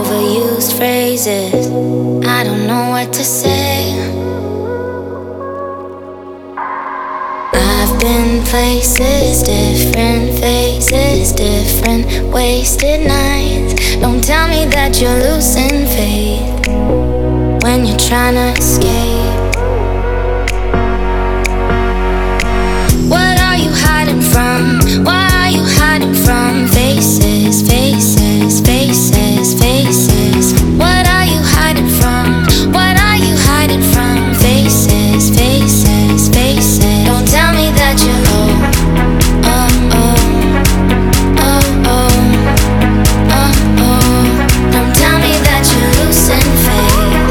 overused phrases. I don't know what to say. I've been places, different faces, different wasted nights. Don't tell me that you're losing faith when you're trying to escape. What are you hiding from? Why are you hiding from faces, faces, faces, faces? What are you hiding from? What are you hiding from? Faces, faces, faces. Don't tell me that you're low. Oh, oh, oh, oh, oh, oh. Don't tell me that you're losing faith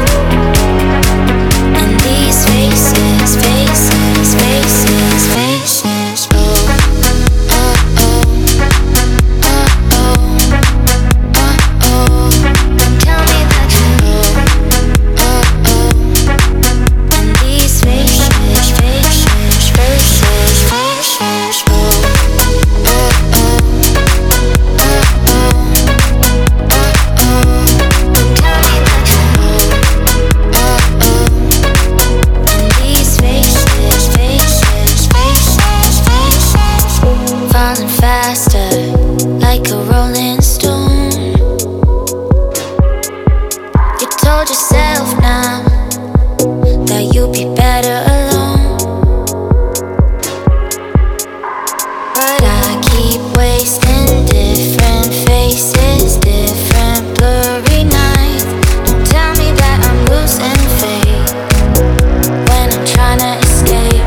in these faces, faces, faces, faces. Oh, oh, oh, oh, oh, oh, oh. Don't tell me that you're low. Oh, oh. In these faces, faces, faces, faces. Oh, oh, oh, oh, oh, oh, oh. Don't tell me that you're low. Oh, oh. In these faces, faces, faces, faces. Falling faster, like a rolling stone. You told yourself now that you'd be better alone, but I keep wasting different faces, different blurry nights. Don't tell me that I'm losing faith when I'm trying to escape.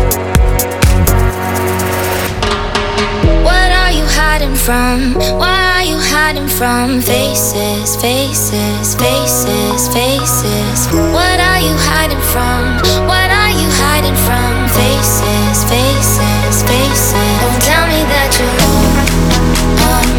What are you hiding from? Why are you hiding from faces, faces, faces, faces? What are you hiding from? What are you hiding from? Faces, faces, faces. Don't tell me that you're low. Oh,